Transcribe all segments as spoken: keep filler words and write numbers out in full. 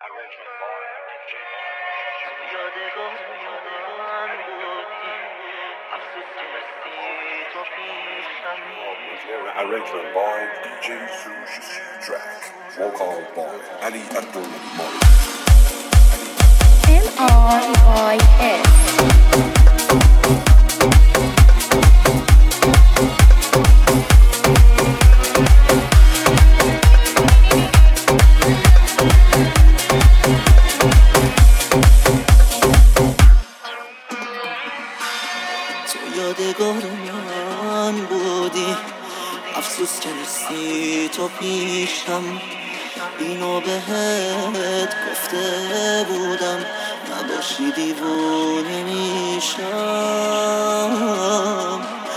یادگار یادگار بودی افسوس که رسی تو پیشم. Arrangement by D J Sushi Track. Vocal by Ali Abdul Malik. M R Y S. یادگار من بودی افسوس که نیستی تو پیشم. اینو بهت گفته بودم نباشی دیوونه میشم.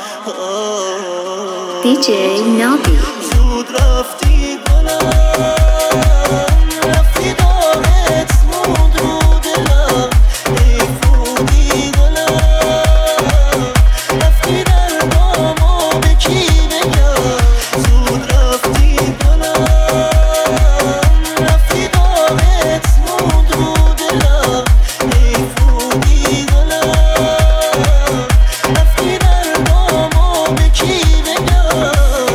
دی جی نابی زود رفتی گلم رفتی دارت موند رو دلم ای فودی گلم رفتی در دامو به کی بگم. زود رفتی گلم رفتی دارت موند رو دلم ای فودی گلم رفتی در دامو به کی بگم.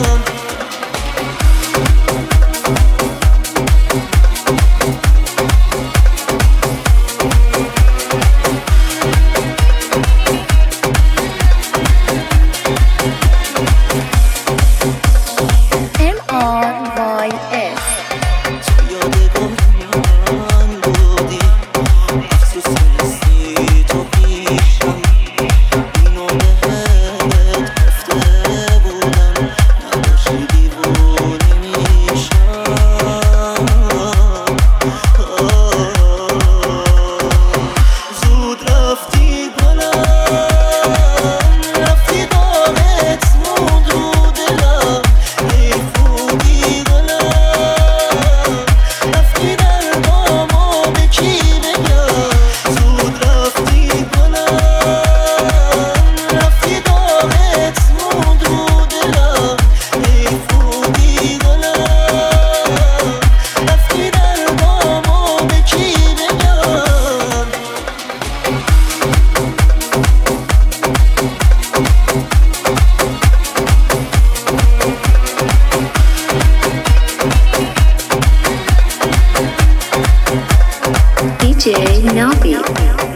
M R Y S. یادگار من بودی افسوس که نیستی تو پیشم. اینو بهت گفته بودم نباشی دیوونه میشم. زود رفتی گلم رفتی دارت موند رو دلم ای فودی گلم رفتی در دامو به کی بگم. زود رفتی گلم رفتی دارت موند رو دلم ای فودی گلم رفتی در دامو به کی بگم. دی جی نابی